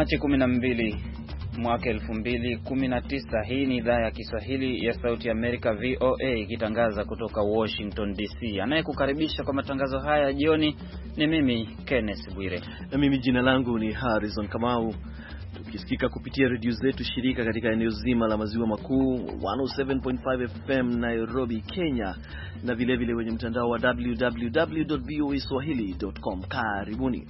Machi 12 mwaka 2019. Hii ni idhaa ya Kiswahili ya Sauti ya Amerika VOA ikitangaza kutoka Washington DC. Anayekukaribisha kwa matangazo haya jioni ni mimi Kenneth Bwire. Na mimi jina langu ni Harrison Kamau. Tukisikika kupitia redio zetu shirika katika eneo zima la maziwa makuu, 107.5 FM Nairobi, Kenya, na vile vile kwenye mtandao wa www.voaswahili.com. Karibuni.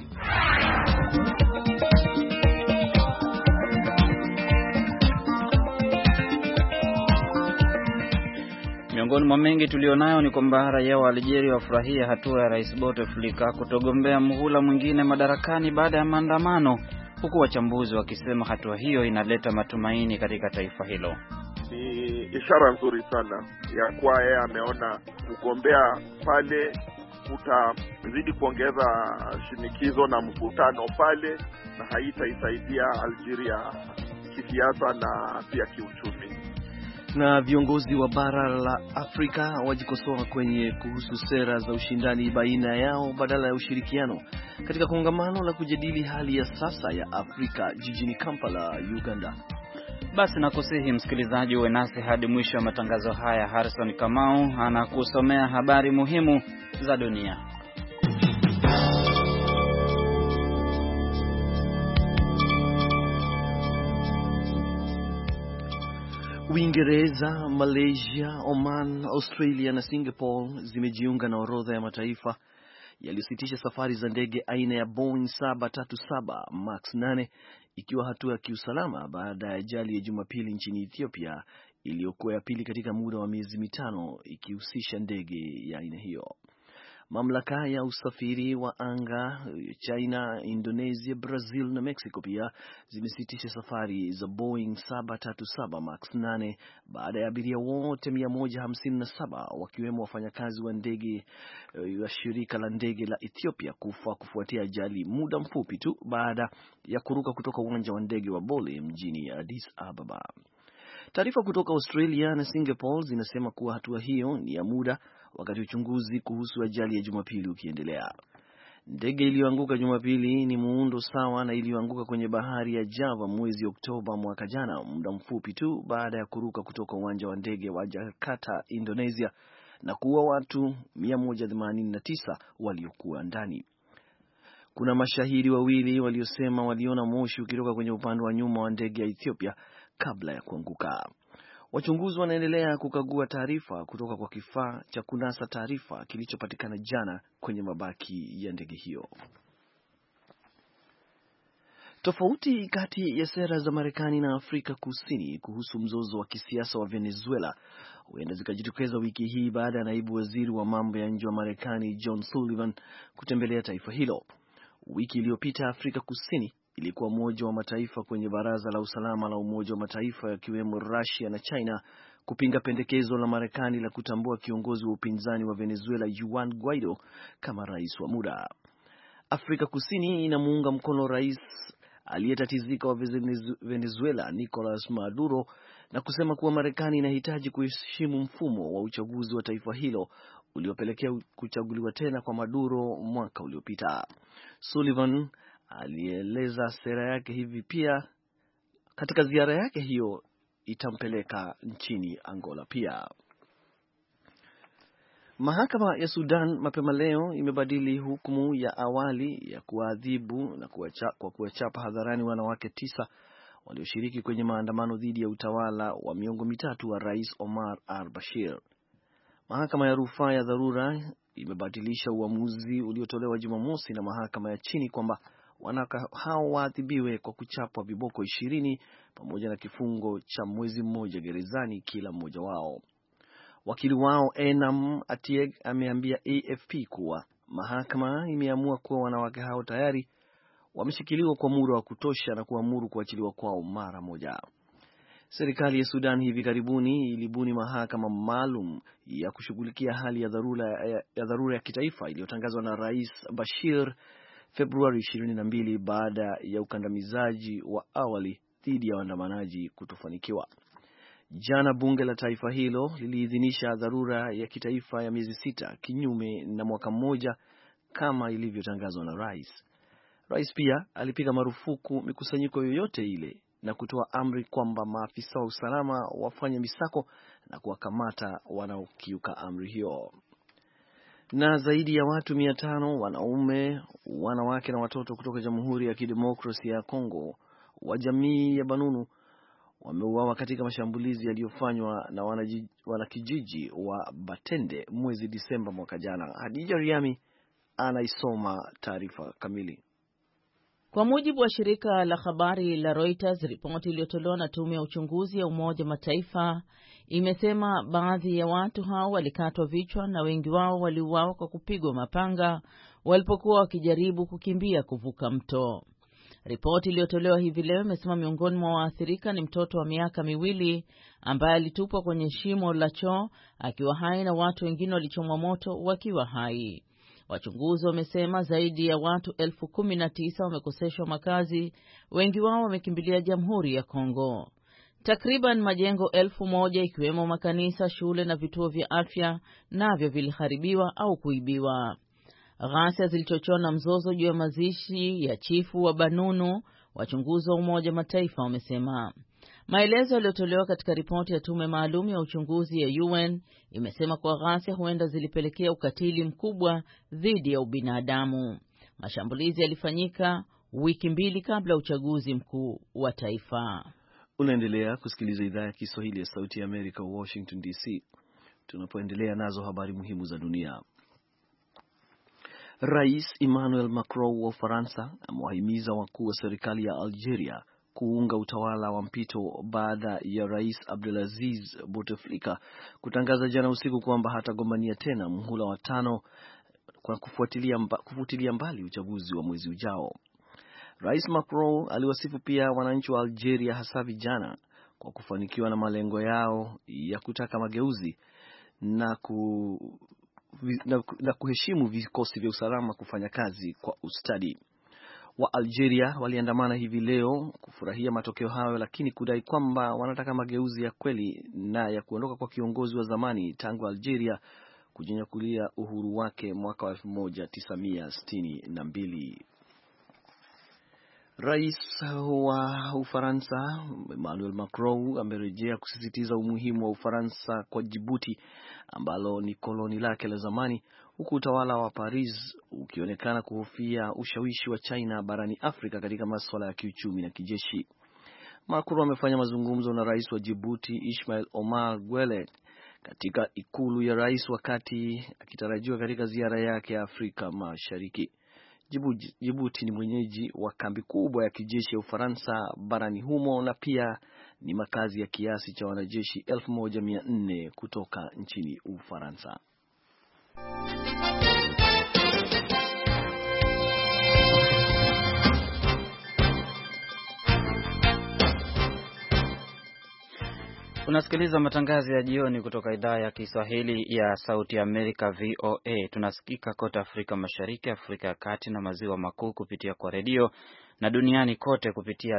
Miongoni mwa mengi tulionayo ni kwamba raia wa Algeria wafurahia hatua ya Rais Bouteflika kutogombea muhula mwingine madarakani baada ya maandamano, huku wachambuzi wakisema hatua hiyo inaleta matumaini katika taifa hilo. Ni ishara nzuri sana ya kuwa yeye ameona kugombea pale utazidi kuongeza shinikizo na mvutano pale, na haitaisaidia Algeria kisiasa na pia kiuchumi. Na viongozi wa bara la Afrika wajikosoa kuhusu sera za ushindani baina yao badala ya ushirikiano katika kongamano la kujadili hali ya sasa ya Afrika jijini Kampala, Uganda. Basi nakusihi msikilizaji uwe nasi hadi mwisho wa matangazo haya. Harrison Kamau anakusomea habari muhimu za dunia. Uingereza, Malaysia, Oman, Australia na Singapore zimejiunga na orodha ya mataifa yaliyositisha safari za ndege aina ya Boeing 737 Max 8 ikiwa hatua ya kiusalama baada ya ajali ya Jumapili nchini Ethiopia iliyokuwa ya pili katika muda wa miezi mitano ikihusisha ndege ya aina hiyo. Mamlaka ya usafiri wa anga China, Indonesia, Brazil na Mexico pia zimesitisha safari za Boeing 737 Max 8 baada ya abiria wote 157 wakiwemo wafanyakazi wa ndege ya shirika la ndege la Ethiopia kufa kufuatia ajali muda mfupi tu baada ya kuruka kutoka uwanja wa ndege wa Bole mjini Addis Ababa. Taarifa kutoka Australia na Singapore zinasema kuwa hatua hiyo ni ya muda wakati uchunguzi kuhusu ajali ya Jumapili ukiendelea. Ndege iliyoanguka Jumapili ni muundo sawa na iliyoanguka kwenye bahari ya Java mwezi Oktoba mwaka jana, muda mfupi tu baada ya kuruka kutoka uwanja wa ndege wa Jakarta, Indonesia, na kuua watu 189 waliokuwa ndani. Kuna mashahidi wawili waliosema waliona moshi ukitoka kwenye upande wa nyuma wa ndege ya Ethiopia kabla ya kuanguka. Wachunguzi wanaendelea kukagua taarifa kutoka kwa kifaa cha kunasa taarifa kilichopatikana jana kwenye mabaki ya ndege hiyo. Tofauti kati ya sera za Marekani na Afrika Kusini kuhusu mzozo wa kisiasa wa Venezuela huenda zikajitokeza wiki hii baada ya naibu waziri wa mambo ya nje wa Marekani John Sullivan kutembelea taifa hilo. Wiki iliyopita Afrika Kusini ilikuwa mmoja wa mataifa kwenye Baraza la Usalama la Umoja wa Mataifa yakiwemo Russia na China kupinga pendekezo la Marekani la kutambua kiongozi wa upinzani wa Venezuela Juan Guaido kama rais wa muda. Afrika Kusini inamuunga mkono rais aliyetatizika wa Venezuela Nicolas Maduro na kusema kuwa Marekani inahitaji kuheshimu mfumo wa uchaguzi wa taifa hilo uliopelekea kuchaguliwa tena kwa Maduro mwaka uliopita. Sullivan alieleza sera yake hivi pia katika ziara yake hiyo itampeleka nchini Angola pia. Mahakama ya Sudan mapema leo imebadili hukumu ya awali ya kuadhibu na kuwachapa hadharani wanawake 9 walioshiriki kwenye maandamano dhidi ya utawala wa miongo mitatu wa Rais Omar al-Bashir. Mahakama ya rufaa ya dharura imebatilisha uamuzi uliotolewa Jumamosi na mahakama ya chini kwamba wanawake hao waadhibiwe kwa kuchapwa viboko 20 pamoja na kifungo cha mwezi mmoja gerezani kila mmoja wao. Wakili wao Enam Atieg ameambia AFP kuwa mahakama imeamua kuwa wanawake hao tayari wameshikiliwa kwa muda wa kutosha na kuamuru kuachiliwa kwao mara moja. Serikali ya Sudan hivi karibuni ilibuni mahakama maalum ya kushughulikia hali ya dharura ya kitaifa iliyotangazwa na Rais Bashir Februari 22 baada ya ukandamizaji wa awali dhidi ya waandamanaji kutofanikiwa. Jana bunge la taifa hilo liliidhinisha dharura ya kitaifa ya miezi 6 kinyume na mwaka mmoja kama ilivyotangazwa na rais. Rais pia alipiga marufuku mikusanyiko yoyote ile na kutoa amri kwamba maafisa wa usalama wafanye misako na kuwakamata wanaokiuka amri hiyo. Na zaidi ya watu 500 wanaume, wanawake na watoto kutoka Jamhuri ya Kidemokrasia ya Kongo wa jamii ya Banunu wameuawa katika mashambulizi yaliyofanywa na wanakijiji wa Batende mwezi Disemba mwaka jana. Hadija Riami anaisoma taarifa kamili. Kwa mujibu wa shirika la habari la Reuters, ripoti iliyotolewa na tume ya uchunguzi ya Umoja Mataifa imesema baadhi ya watu hao walikatwa vichwa na wengi wao waliuawa kwa kupigwa mapanga walipokuwa wakijaribu kukimbia kuvuka mto. Ripoti iliyotolewa hivi leo imesema miongoni mwa waathirika ni mtoto wa miaka 2 ambaye alitupwa kwenye shimo la choo akiwa hai na watu wengine walichomwa moto wakiwa hai. Wachunguzi wamesema zaidi ya watu 19,000 wamekoseshwa makazi, wengi wao wamekimbilia Jamhuri ya Kongo. Takriban majengo 1,000 ikiwemo makanisa, shule na vituo vya afya navyo viliharibiwa au kuibiwa. Ghasia zilichochewa na mzozo juu ya mazishi ya chifu wa Banunu, wachunguzi wa Umoja Mataifa wamesema. Maelezo yaliyotolewa katika ripoti ya tume maalum ya uchunguzi ya UN imesema kwa ghasia huenda zilipelekea ukatili mkubwa dhidi ya ubinadamu. Mashambulizi yalifanyika wiki 2 kabla ya uchaguzi mkuu wa taifa. Unaendelea kusikiliza idhaa ya Kiswahili ya Sauti ya Amerika, Washington DC. Tunapoendelea nazo habari muhimu za dunia. Rais Emmanuel Macron wa Ufaransa amewahimiza wakuu wa serikali ya Algeria kuunga utawala wa mpito baada ya Rais Abdelaziz Bouteflika kutangaza jana usiku kwamba hatagombania tena muhula wa 5 kwa kufutilia mbali uchaguzi wa mwezi ujao. Rais Macron aliwasifu pia wananchi wa Algeria, hasa vijana, kwa kufanikiwa na malengo yao ya kutaka mageuzi na kuheshimu vikosi vya usalama kufanya kazi kwa ustadi. Wa Algeria waliandamana hivi leo kufurahia matokeo hayo, lakini kudai kwamba wanataka mageuzi ya kweli na ya kuondoka kwa kiongozi wa zamani tangu Algeria kujinyakulia uhuru wake mwaka wa 1962. Rais wa Ufaransa Emmanuel Macron amerejea kusisitiza umuhimu wa Ufaransa kwa Djibouti ambalo ni koloni lake la zamani, huku utawala wa Paris ukionekana kuhofia ushawishi wa China barani Afrika katika masuala ya kiuchumi na kijeshi. Macron amefanya mazungumzo na rais wa Djibouti Ismail Omar Guelleh katika ikulu ya rais wakati akitarajiwa katika ziara yake ya Afrika Mashariki. Djibouti ni mwenyeji wa kambi kubwa ya kijeshi ya Ufaransa barani humo na pia ni makazi ya kiasi cha wanajeshi 1400 kutoka nchini Ufaransa. Unasikiliza matangazo ya jioni kutoka idhaa ya Kiswahili ya Sauti Amerika, VOA. Tunasikika kote Afrika Mashariki, Afrika ya Kati na Maziwa Makuu kupitia kwa redio na duniani kote kupitia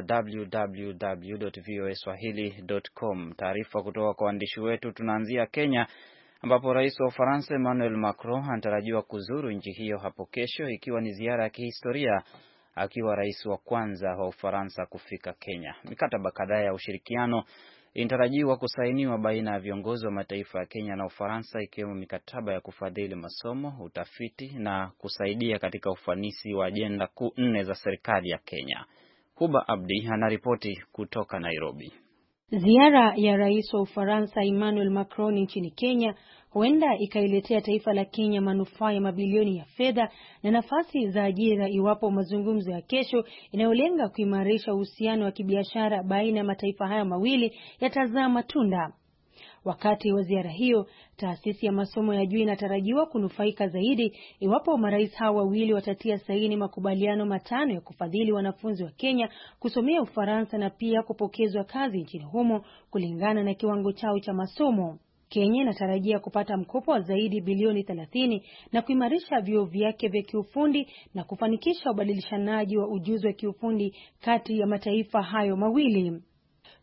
www.voaswahili.com. Taarifa kutoka kwa waandishi wetu, tunaanzia Kenya ambapo Rais wa Ufaransa Emmanuel Macron anatarajiwa kuzuru nchi hiyo hapo kesho, ikiwa ni ziara ya kihistoria, akiwa rais wa kwanza wa Ufaransa kufika Kenya. Mikataba kadhaa ya ushirikiano inatarajiwa kusainiwa baina ya viongozi wa mataifa ya Kenya na Ufaransa, ikiwemo mikataba ya kufadhili masomo, utafiti na kusaidia katika ufanisi wa ajenda 4 za serikali ya Kenya. Huba Abdi anaripoti kutoka Nairobi. Ziara ya rais wa Ufaransa Emmanuel Macron nchini Kenya huenda ikailetea taifa la Kenya manufaa ya mabilioni ya fedha na nafasi za ajira iwapo mazungumzo ya kesho inayolenga kuimarisha uhusiano wa kibiashara baina ya mataifa haya mawili yatazaa matunda. Wakati wa ziara hiyo, taasisi ya masomo ya juu inatarajiwa kunufaika zaidi iwapo marais hawa wawili watatia saini makubaliano 5 ya kufadhili wanafunzi wa Kenya kusomea Ufaransa na pia kupokezwa kazi nchini humo kulingana na kiwango chao cha masomo. Kenya inatarajia kupata mkopo wa zaidi bilioni 30 na kuimarisha vyuo vyake vya kiufundi na kufanikisha ubadilishanaji wa ujuzi wa kiufundi kati ya mataifa hayo mawili.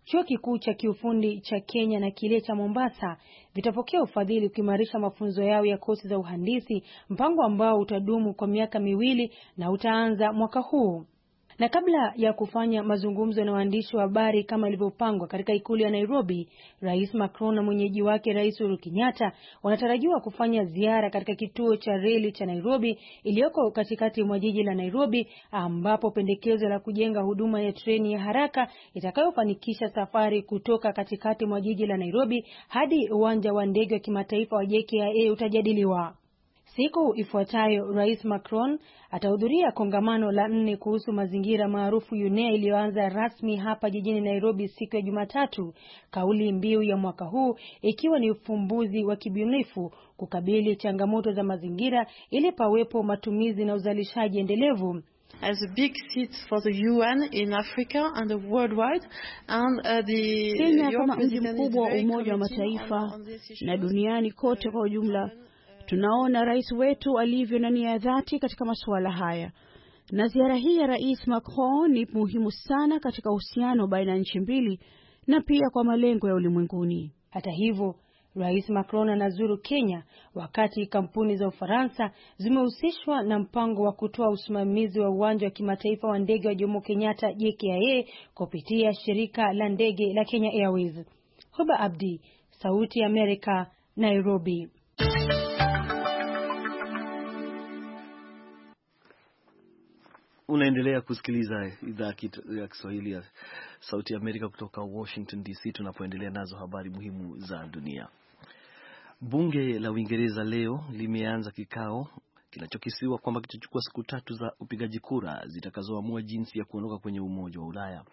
Chuo kikuu cha kiufundi cha Kenya na kile cha Mombasa vitapokea ufadhili kuimarisha mafunzo yao ya kozi za uhandisi, mpango ambao utadumu kwa miaka 2 na utaanza mwaka huu. Na kabla ya kufanya mazungumzo na waandishi wa habari kama ilivyopangwa katika ikulu ya Nairobi, Rais Macron na mwenyeji wake Rais Uhuru Kenyatta wanatarajiwa kufanya ziara katika kituo cha reli cha Nairobi iliyoko katikati mwa jiji la Nairobi, ambapo pendekezo la kujenga huduma ya treni ya haraka itakayofanikisha safari kutoka katikati mwa jiji la Nairobi hadi uwanja wa ndege wa kimataifa wa JKIA utajadiliwa. Siku ifuatayo Rais Macron atahudhuria kongamano la 4 kuhusu mazingira maarufu UNEA iliyoanza rasmi hapa jijini Nairobi siku ya Jumatatu. Kauli mbiu ya mwaka huu ikiwa ni ufumbuzi wa kibunifu kukabili changamoto za mazingira ili pawepo matumizi na uzalishaji endelevu. As a big seat for the UN in Africa and worldwide and Kenya kama mji mkubwa wa Umoja wa Mataifa na duniani kote kwa ujumla, tunaona rais wetu alivyo na nia ya dhati katika masuala haya. Na ziara hii ya Rais Macron ni muhimu sana katika uhusiano baina ya nchi mbili na pia kwa malengo ya ulimwenguni. Hata hivyo, Rais Macron anazuru Kenya wakati kampuni za Ufaransa zimehusishwa na mpango wa kutoa usimamizi wa uwanja wa kimataifa wa ndege wa Jomo Kenyatta JKIA kupitia shirika la ndege la Kenya Airways. Huba Abdi, Sauti ya Amerika, Nairobi. Unaendelea kusikiliza idhaa ya Kiswahili ya Sauti ya Amerika kutoka Washington DC, tunapoendelea nazo habari muhimu za dunia. Bunge la Uingereza leo limeanza kikao kinachokisiwa kwamba kitachukua siku 3 za upigaji kura zitakazoamua jinsi ya kuondoka kwenye Umoja wa Ulaya.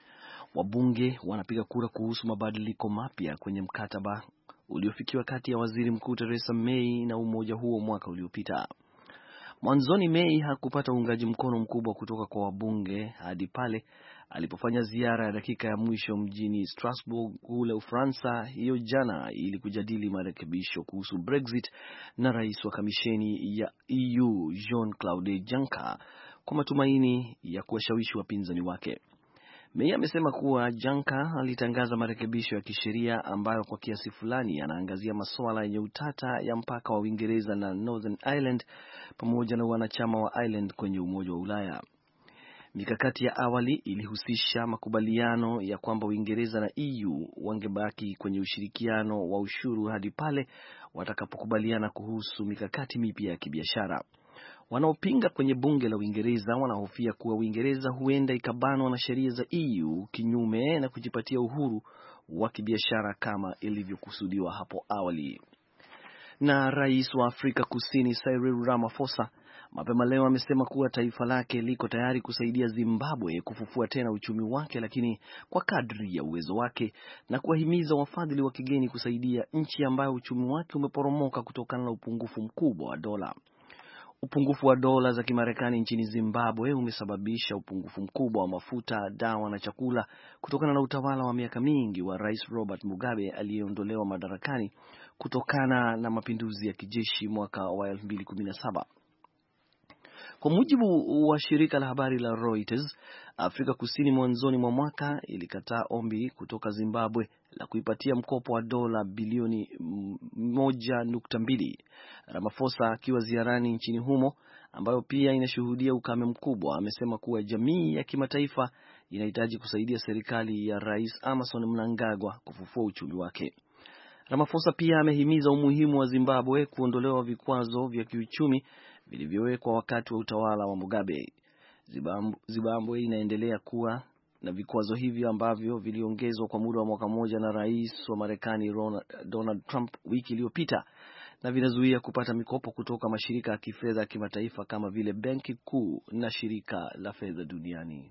Wabunge wanapiga kura kuhusu mabadiliko mapya kwenye mkataba uliofikiwa kati ya Waziri Mkuu Theresa May na umoja huo mwaka uliopita. Mwanzoni May hakupata uungaji mkono mkubwa kutoka kwa wabunge hadi pale alipofanya ziara ya dakika ya mwisho mjini Strasbourg kule Ufaransa hiyo jana ili kujadili marekebisho kuhusu Brexit na rais wa kamisheni ya EU Jean-Claude Juncker kwa matumaini ya kuwashawishi wapinzani wake. May amesema kuwa Juncker alitangaza marekebisho ya kisheria ambayo kwa kiasi fulani yanaangazia masuala yenye utata ya mpaka wa Uingereza na Northern Ireland pamoja na wanachama wa Ireland kwenye Umoja wa Ulaya. Mikakati ya awali ilihusisha makubaliano ya kwamba Uingereza na EU wangebaki kwenye ushirikiano wa ushuru hadi pale watakapokubaliana kuhusu mikakati mipya ya kibiashara. Wanaopinga kwenye bunge la Uingereza wanahofia kuwa Uingereza huenda ikabanwa na sheria za EU kinyume na kujipatia uhuru wa kibiashara kama ilivyokusudiwa hapo awali. Na rais wa Afrika Kusini Cyril Ramaphosa mapema leo amesema kuwa taifa lake liko tayari kusaidia Zimbabwe kufufua tena uchumi wake, lakini kwa kadri ya uwezo wake, na kuwahimiza wafadhili wa kigeni kusaidia nchi ambayo uchumi wake umeporomoka kutokana na upungufu mkubwa wa dola. Upungufu wa dola za Kimarekani nchini Zimbabwe umesababisha upungufu mkubwa wa mafuta, dawa na chakula kutokana na utawala wa miaka mingi wa Rais Robert Mugabe aliyeondolewa madarakani kutokana na mapinduzi ya kijeshi mwaka wa 2017. Kwa mujibu wa shirika la habari la Reuters, Afrika Kusini mwanzoni mwa mwaka ilikataa ombi kutoka Zimbabwe la kuipatia mkopo wa dola bilioni 1.2. Ramaphosa akiwa ziarani nchini humo ambayo pia inashuhudia ukame mkubwa, amesema kuwa jamii ya kimataifa inahitaji kusaidia serikali ya Rais Emmerson Mnangagwa kufufua uchumi wake. Ramaphosa pia amehimiza umuhimu wa Zimbabwe kuondolewa vikwazo vya kiuchumi vilivyowekwa wakati wa utawala wa Mugabe. Zimbabwe inaendelea kuwa na vikwazo hivyo ambavyo viliongezwa kwa muda wa mwaka mmoja na rais wa Marekani Donald Trump wiki iliyopita, na vinazuia kupata mikopo kutoka mashirika ya kifedha ya kimataifa kama vile Benki Kuu na Shirika la Fedha Duniani.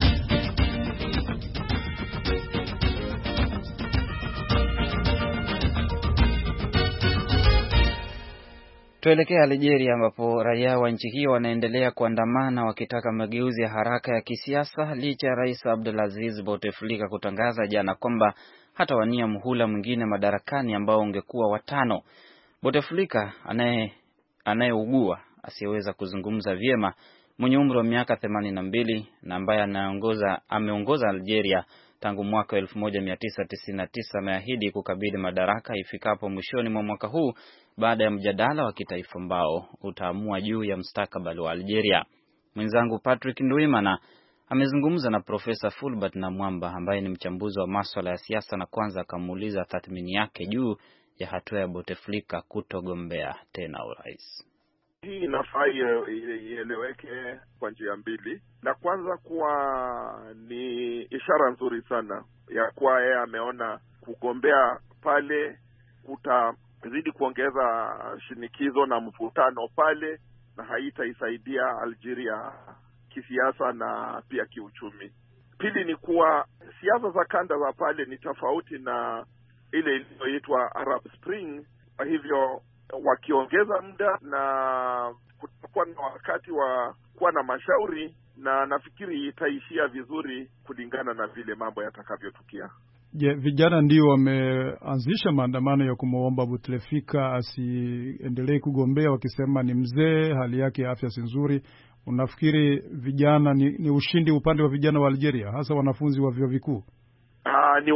Tuelekea Algeria ambapo raia wa nchi hiyo wanaendelea kuandamana wakitaka mageuzi ya haraka ya kisiasa licha ya Rais Abdelaziz Bouteflika kutangaza jana kwamba hatawania muhula mwingine madarakani ambao ungekuwa wa 5. Bouteflika anayeugua asiyeweza kuzungumza vyema, mwenye umri wa miaka 82 na ambaye ameongoza Algeria tangu mwaka 1999 ameahidi kukabidhi madaraka ifikapo mwishoni mwa mwaka huu baada ya mjadala wa kitaifa ambao utaamua juu ya mustakabali wa Algeria. Mwenzangu Patrick Ndwimana amezungumza na Profesa Fulbert Namwamba ambaye ni mchambuzi wa masuala ya siasa, na kwanza akamuuliza tathmini yake juu ya hatua ya Bouteflika kutogombea tena urais. Hii inafaa ieleweke kwa njia mbili. La kwanza kuwa ni ishara nzuri sana ya kuwa yeye ameona kugombea pale kutazidi kuongeza shinikizo na mvutano pale, na haitaisaidia Algeria kisiasa na pia kiuchumi. Pili ni kuwa siasa za kanda za pale ni tofauti na ile iliyoitwa Arab Spring. Kwa hivyo wakiongeza muda na kutakuwa na wakati wa kuwa na mashauri, na nafikiri itaishia vizuri kulingana na vile mambo yatakavyotukia. Vijana ndio wameanzisha maandamano ya kumwomba Bouteflika asiendelee kugombea, wakisema ni mzee, hali yake ya afya si nzuri. Unafikiri vijana ni ushindi upande wa vijana wa Algeria, hasa wanafunzi wa vyuo vikuu? Ni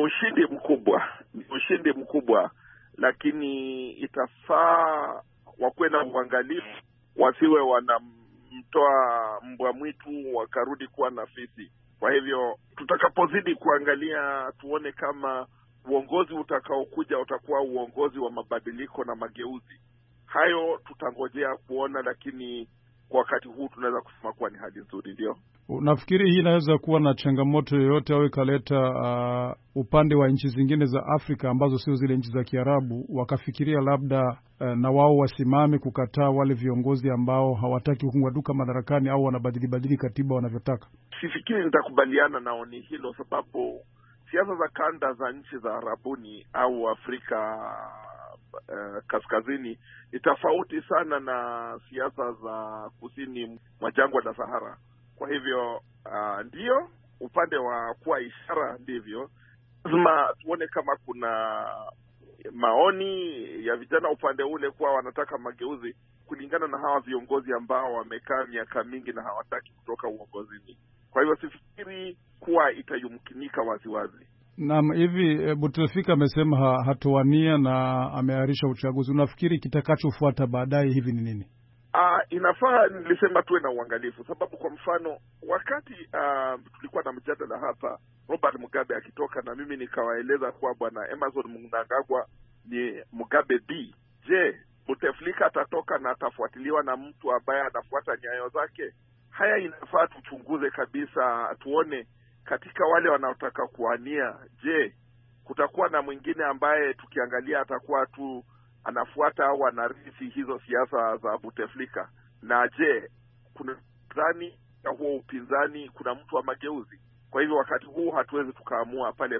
ushindi mkubwa, lakini itafaa wakuwe na uangalifu, wasiwe wanamtoa mbwa mwitu wakarudi kuwa na fisi. Kwa hivyo tutakapozidi kuangalia, tuone kama uongozi utakaokuja utakuwa uongozi wa mabadiliko na mageuzi. Hayo tutangojea kuona, lakini kwa wakati huu tunaweza kusema kuwa ni hali nzuri. Ndio. Nafikiri hii inaweza kuwa na changamoto yoyote au ikaleta upande wa nchi zingine za Afrika ambazo sio zile nchi za Kiarabu, wakafikiria labda na wao wasimame kukataa wale viongozi ambao hawataki kung'aduka madarakani au wanabadili katiba wanavyotaka. Sifikiri nitakubaliana nao ni hilo, sababu siasa za kanda za nchi za Arabuni au Afrika kaskazini ni tofauti sana na siasa za kusini mwa jangwa la Sahara. Kwa hivyo ndio upande wa kuwa ishara, ndivyo lazima tuone kama kuna maoni ya vijana upande ule kuwa wanataka mageuzi kulingana na hawa viongozi ambao wamekaa miaka mingi na hawataki kutoka uongozini. Kwa hivyo sifikiri kuwa itayumkinika waziwazi. Naam, hivi Bouteflika amesema hatowania na ameahirisha uchaguzi. Unafikiri kitakachofuata baadaye hivi ni nini? Inafaa nilisema tuwe na uangalifu, sababu kwa mfano wakati tulikuwa na mjadala hapa, Robert Mugabe akitoka na mimi nikawaeleza kuwa bwana Emerson Mnangagwa ni Mugabe B. Je, Bouteflika atatoka na atafuatiliwa na mtu ambaye anafuata nyayo zake? Haya inafaa tuchunguze kabisa, tuone katika wale wanaotaka kuania, je, kutakuwa na mwingine ambaye tukiangalia atakuwa tu anafuata au anarithi hizo siasa za Bouteflika? Na je, kuna ndani ya huo upinzani kuna mtu wa mageuzi? Kwa hivyo wakati huu hatuwezi tukaamua pale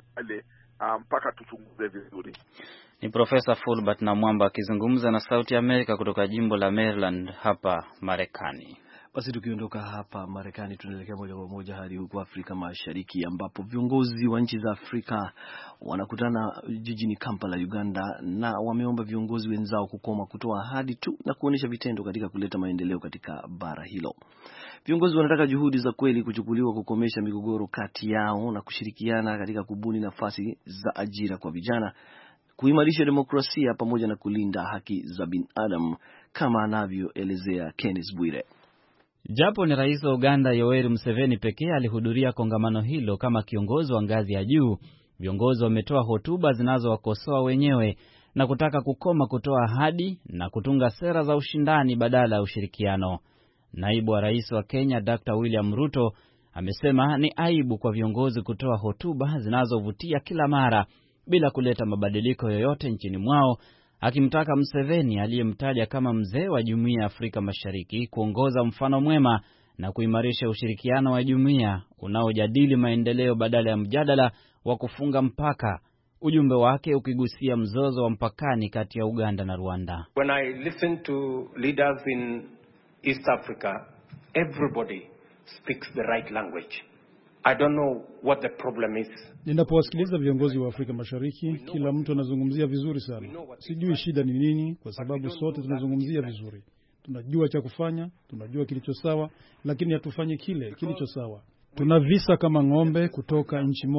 mpaka tuchunguze vizuri. Ni Profesa Fulbert Namwamba akizungumza na Sauti ya Amerika kutoka jimbo la Maryland hapa Marekani. Basi tukiondoka hapa Marekani tunaelekea moja kwa moja hadi huko Afrika Mashariki, ambapo viongozi wa nchi za Afrika wanakutana jijini Kampala, Uganda, na wameomba viongozi wenzao kukoma kutoa ahadi tu na kuonesha vitendo katika kuleta maendeleo katika bara hilo. Viongozi wanataka juhudi za kweli kuchukuliwa kukomesha migogoro kati yao na kushirikiana katika kubuni nafasi za ajira kwa vijana, kuimarisha demokrasia pamoja na kulinda haki za binadamu, kama anavyoelezea Kenneth Bwire. Japo ni rais wa Uganda Yoweri Museveni pekee alihudhuria kongamano hilo kama kiongozi wa ngazi ya juu, viongozi wametoa hotuba zinazowakosoa wenyewe na kutaka kukoma kutoa ahadi na kutunga sera za ushindani badala ya ushirikiano. Naibu wa rais wa Kenya Dr. William Ruto amesema ni aibu kwa viongozi kutoa hotuba zinazovutia kila mara bila kuleta mabadiliko yoyote nchini mwao, akimtaka Museveni aliyemtaja kama mzee wa Jumuiya ya Afrika Mashariki kuongoza mfano mwema na kuimarisha ushirikiano wa jumuiya unaojadili maendeleo badala ya mjadala wa kufunga mpaka, ujumbe wake ukigusia mzozo wa mpakani kati ya Uganda na Rwanda. When I listen to leaders in East Africa, everybody speaks the right language. I don't know what the problem is. Ninapowasikiliza viongozi wa Afrika Mashariki, kila mtu anazungumzia vizuri sana. Sijui shida ni nini, kwa sababu sote tunazungumzia vizuri. Tunajua cha kufanya, tunajua kilicho sawa, lakini hatufanyi kile kilicho sawa. Tuna visa kama ng'ombe kutoka nchi moja.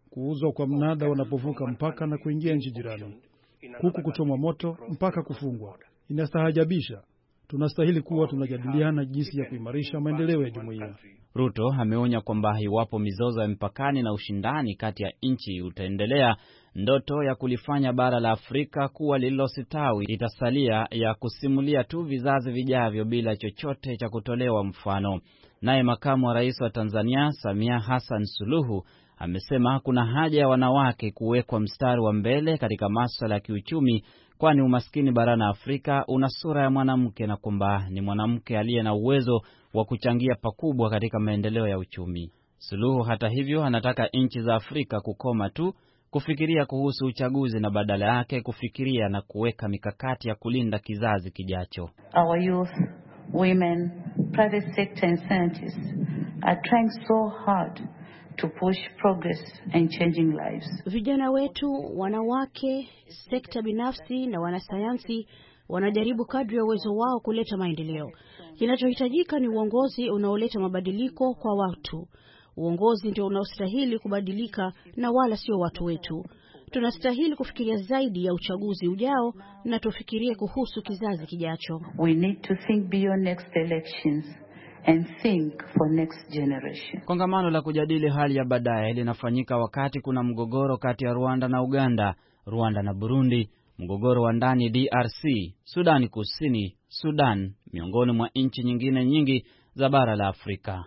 kuuzwa kwa mnada wanapovuka mpaka na kuingia nchi jirani, kuku kuchomwa moto mpaka kufungwa. Inastaajabisha. Tunastahili kuwa tunajadiliana jinsi ya kuimarisha maendeleo ya jumuiya. Ruto ameonya kwamba iwapo mizozo ya mpakani na ushindani kati ya nchi utaendelea, ndoto ya kulifanya bara la Afrika kuwa lililositawi itasalia ya kusimulia tu vizazi vijavyo bila chochote cha kutolewa mfano. Naye makamu wa rais wa Tanzania Samia Hassan Suluhu amesema kuna haja ya wanawake kuwekwa mstari wa mbele katika masuala ya kiuchumi, kwani umaskini barani Afrika una sura ya mwanamke na kwamba ni mwanamke aliye na uwezo wa kuchangia pakubwa katika maendeleo ya uchumi. Suluhu hata hivyo anataka nchi za Afrika kukoma tu kufikiria kuhusu uchaguzi na badala yake kufikiria na kuweka mikakati ya kulinda kizazi kijacho. Our youth, women, private sector and scientists are trying so hard to push progress and changing lives. Vijana wetu, wanawake, sekta binafsi na wanasayansi wanajaribu kadri ya uwezo wao kuleta maendeleo. Kinachohitajika ni uongozi unaoleta mabadiliko kwa watu. Uongozi ndio unaostahili kubadilika na wala sio watu wetu. Tunastahili kufikiria zaidi ya uchaguzi ujao na tufikirie kuhusu kizazi kijacho. We need to think beyond next elections and think for next generation. Kongamano la kujadili hali ya baadaye linafanyika wakati kuna mgogoro kati ya Rwanda na Uganda, Rwanda na Burundi, mgogoro wa ndani DRC, Sudani Kusini, Sudan, miongoni mwa nchi nyingine nyingi za bara la Afrika.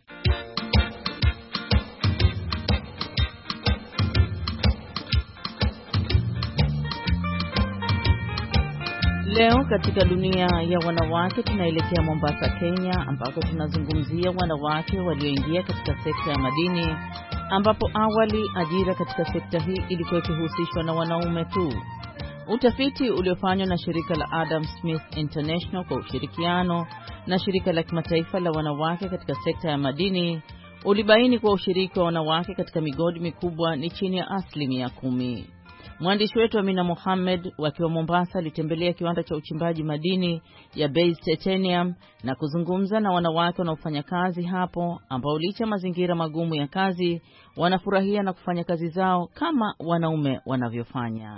Leo katika dunia ya wanawake tunaelekea Mombasa, Kenya, ambako tunazungumzia wanawake walioingia katika sekta ya madini, ambapo awali ajira katika sekta hii ilikuwa ikihusishwa na wanaume tu. Utafiti uliofanywa na shirika la Adam Smith International kwa ushirikiano na shirika la kimataifa la wanawake katika sekta ya madini ulibaini kuwa ushiriki wa wanawake katika migodi mikubwa ni chini ya 10%. Mwandishi wetu Amina Mohamed wakiwa Mombasa alitembelea kiwanda cha uchimbaji madini ya Base Titanium na kuzungumza na wanawake wanaofanya kazi hapo, ambao licha mazingira magumu ya kazi wanafurahia na kufanya kazi zao kama wanaume wanavyofanya.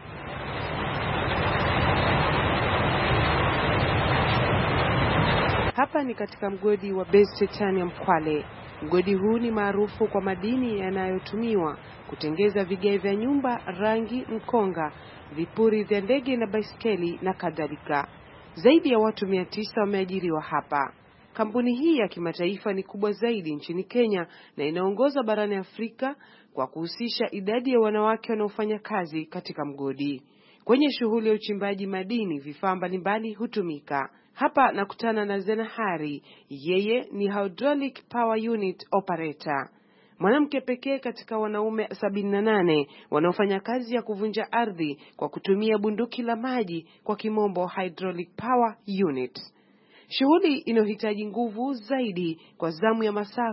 Hapa ni katika mgodi wa Base Titanium Kwale. Mgodi huu ni maarufu kwa madini yanayotumiwa kutengeza vigae vya nyumba, rangi, mkonga, vipuri vya ndege na baiskeli na kadhalika. Zaidi ya watu 900 wameajiriwa hapa. Kampuni hii ya kimataifa ni kubwa zaidi nchini Kenya na inaongoza barani Afrika kwa kuhusisha idadi ya wanawake wanaofanya kazi katika mgodi. Kwenye shughuli ya uchimbaji madini, vifaa mbalimbali hutumika. Hapa nakutana na Zenahari, yeye ni hydraulic power unit operator. Mwanamke pekee katika wanaume 78 wanaofanya kazi ya kuvunja ardhi kwa kutumia bunduki la maji, kwa kimombo hydraulic power unit. Shughuli inohitaji nguvu zaidi kwa zamu ya masaa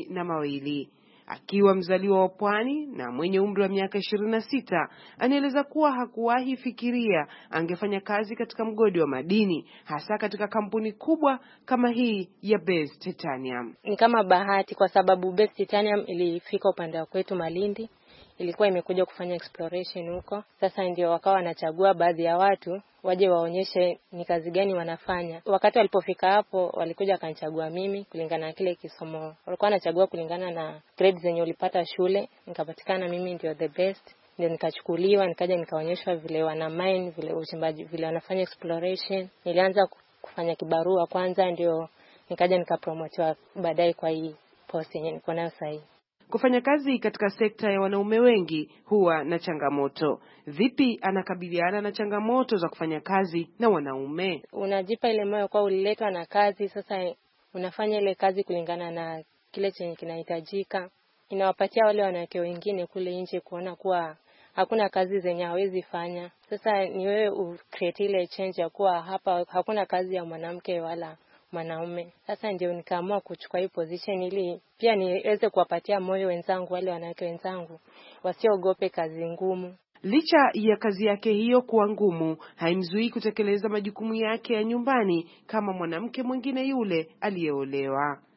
12. Akiwa mzaliwa wa Pwani na mwenye umri wa miaka 26, anaeleza kuwa hakuwahi fikiria angefanya kazi katika mgodi wa madini, hasa katika kampuni kubwa kama hii ya Base Titanium. Ni kama bahati kwa sababu Base Titanium ilifika upande wa kwetu Malindi. Ilikuwa imekuja kufanya exploration huko. Sasa ndio wakawa wanachagua baadhi ya watu waje waonyeshe ni kazi gani wanafanya. Wakati walipofika hapo walikuja akanichagua mimi kulingana na kile kisomo. Walikuwa wanachagua kulingana na grades zenye ulipata shule. Nikapatikana mimi ndio the best. Ndio nikachukuliwa, nikaja nikaonyeshwa vile wana mine, vile uchimbaji, vile wanafanya exploration. Nilianza kufanya kibarua kwanza, ndio nikaja nikapromotiwa baadaye kwa hii post yenye niko nayo sasa. Kufanya kazi katika sekta ya wanaume wengi huwa na changamoto. Vipi anakabiliana na changamoto za kufanya kazi na wanaume? Unajipa ile moyo kwa uliletwa na kazi, sasa unafanya ile kazi kulingana na kile chenye kinahitajika. Inawapatia wale wanawake wengine kule nje kuona kuwa hakuna kazi zenye hawezi fanya. Sasa ni wewe ucreate ile change ya kuwa hapa hakuna kazi ya mwanamke wala mwanaume. Sasa ndio nikaamua kuchukua hii position ili pia niweze kuwapatia moyo wenzangu, wale wanawake wenzangu wasiogope kazi ngumu. Licha ya kazi yake hiyo kuwa ngumu, haimzuii kutekeleza majukumu yake ya nyumbani kama mwanamke mwingine yule aliyeolewa.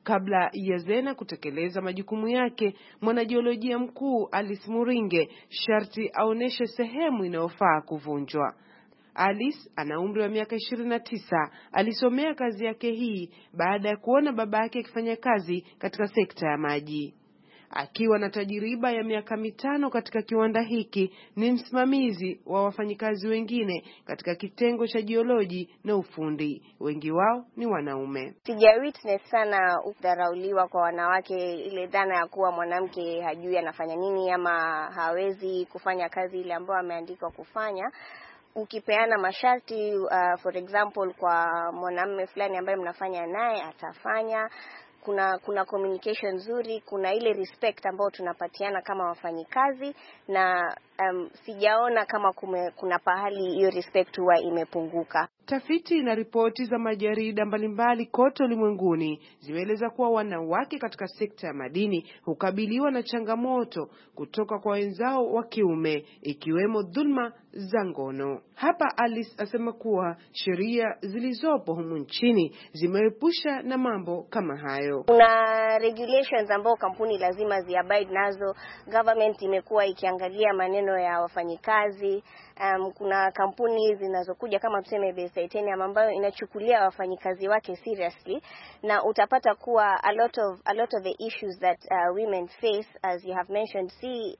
Kabla ya Zena kutekeleza majukumu yake, mwanajiolojia mkuu Alice Muringe sharti aoneshe sehemu inayofaa kuvunjwa. Alice ana umri wa miaka 29. Alisomea kazi yake hii baada ya kuona baba yake akifanya kazi katika sekta ya maji. Akiwa na tajiriba ya miaka 5 katika kiwanda hiki, ni msimamizi wa wafanyikazi wengine katika kitengo cha jioloji na ufundi. Wengi wao ni wanaume. Sija witness sana udharauliwa kwa wanawake, ile dhana ya kuwa mwanamke hajui anafanya nini ama hawezi kufanya kazi ile ambayo ameandikwa kufanya. Ukipeana masharti for example kwa mwanamume fulani ambaye mnafanya naye, atafanya. Kuna communication nzuri, kuna ile respect ambayo tunapatiana kama wafanyikazi, na sijaona kama kuna pahali hiyo respect huwa imepunguka. Tafiti na ripoti za majarida mbalimbali kote ulimwenguni zimeeleza kuwa wanawake katika sekta ya madini hukabiliwa na changamoto kutoka kwa wenzao wa kiume, ikiwemo dhulma za ngono. Hapa Alice asema kuwa sheria zilizopo humu nchini zimeepusha na mambo kama hayo. Kuna regulations ambao kampuni lazima ziabide nazo. Government imekuwa ikiangalia maneno ya wafanyikazi. Kuna kampuni zinazokuja kama tuseme Base Titanium ambayo inachukulia wafanyikazi wake seriously, na utapata kuwa a lot of the issues that women face, as you have mentioned,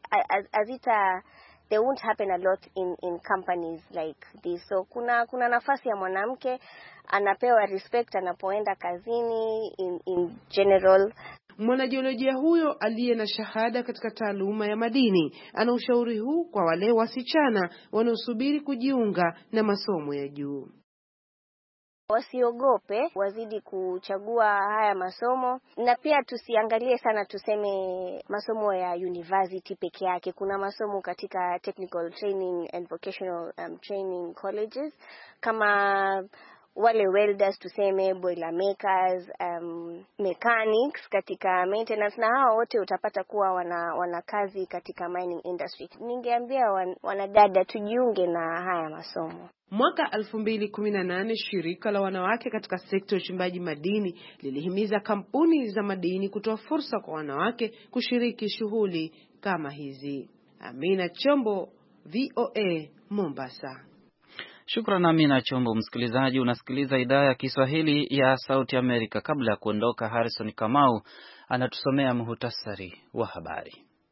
they won't happen a lot in companies like this. So kuna nafasi ya mwanamke, anapewa respect anapoenda kazini in general. Mwanajiolojia huyo aliye na shahada katika taaluma ya madini ana ushauri huu kwa wale wasichana wanaosubiri kujiunga na masomo ya juu. Wasiogope, wazidi kuchagua haya masomo, na pia tusiangalie sana tuseme masomo ya university peke yake. Kuna masomo katika technical training and vocational training colleges, kama wale welders tuseme, boiler makers, mechanics katika maintenance, na hao wote utapata kuwa wana kazi katika mining industry. Ningeambia wanadada tujiunge na haya masomo. Mwaka 2018 shirika la wanawake katika sekta ya uchimbaji madini lilihimiza kampuni za madini kutoa fursa kwa wanawake kushiriki shughuli kama hizi. Amina Chombo, VOA, Mombasa. Shukrani Amina Chombo. Msikilizaji, unasikiliza idhaa ya Kiswahili ya Sauti Amerika. Kabla ya kuondoka, Harrison Kamau anatusomea muhtasari wa habari.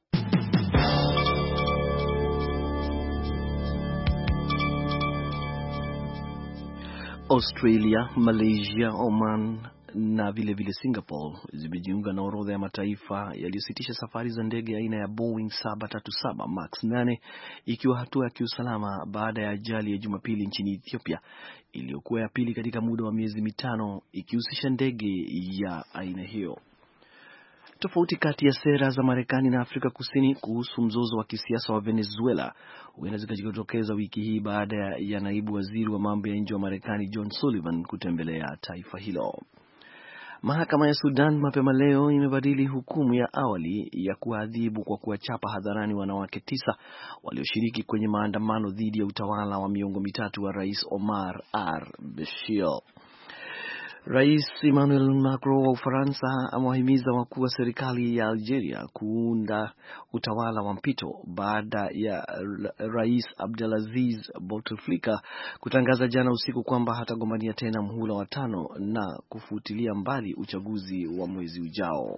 Australia, Malaysia, Oman na vile Singapore zimejiunga na orodha ya mataifa yaliyositisha safari za ndege aina ya Boeing 737 Max 8, ikiwa hatua ya kiusalama baada ya ajali ya Jumapili nchini Ethiopia iliyokuwa ya pili katika muda wa miezi 5 ikihusisha ndege ya aina hiyo. Tofauti kati ya sera za Marekani na Afrika Kusini kuhusu mzozo wa kisiasa wa Venezuela huenda zikajitokeza wiki hii baada ya naibu waziri wa mambo ya nje wa Marekani John Sullivan kutembelea taifa hilo. Mahakama ya Sudan mapema leo imebadili hukumu ya awali ya kuadhibu kwa kuwachapa hadharani wanawake 9 walioshiriki kwenye maandamano dhidi ya utawala wa miongo mitatu wa Rais Omar al-Bashir. Rais Emmanuel Macron wa Ufaransa amewahimiza wakuu wa serikali ya Algeria kuunda utawala wa mpito baada ya Rais Abdelaziz Bouteflika kutangaza jana usiku kwamba hatagombania tena muhula wa 5 na kufutilia mbali uchaguzi wa mwezi ujao.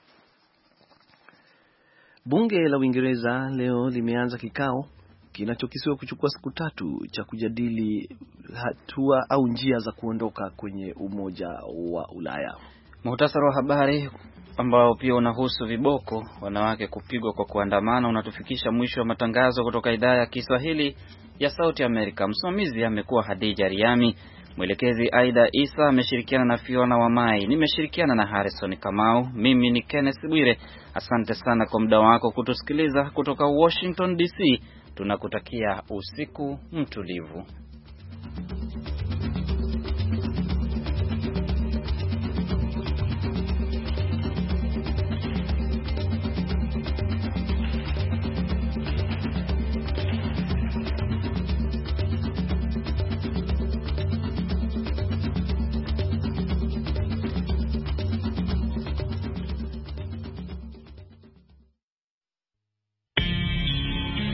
Bunge la Uingereza leo limeanza kikao kinachokisiwa kuchukua siku 3 cha kujadili hatua au njia za kuondoka kwenye Umoja wa Ulaya. Muhtasari wa habari ambao pia unahusu viboko wanawake kupigwa kwa kuandamana unatufikisha mwisho wa matangazo kutoka idhaa ya Kiswahili ya Sauti Amerika. Msimamizi amekuwa Hadija Riami, mwelekezi Aida Isa, ameshirikiana na Fiona Wamai, nimeshirikiana na Harrison Kamau. Mimi ni Kenneth Bwire. Asante sana kwa muda wako kutusikiliza kutoka Washington DC. Tunakutakia usiku mtulivu.